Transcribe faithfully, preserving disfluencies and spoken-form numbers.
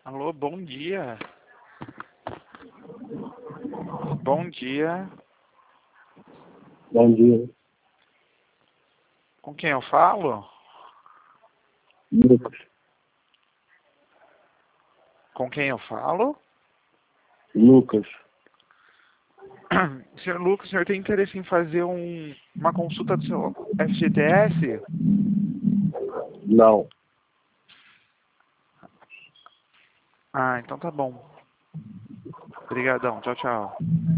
Alô, bom dia. Bom dia. Bom dia. Com quem eu falo? Lucas. Com quem eu falo? Lucas. Senhor Lucas, o senhor tem interesse em fazer um, uma consulta do seu F G T S? Não. Ah, então tá bom. Obrigadão. Tchau, tchau.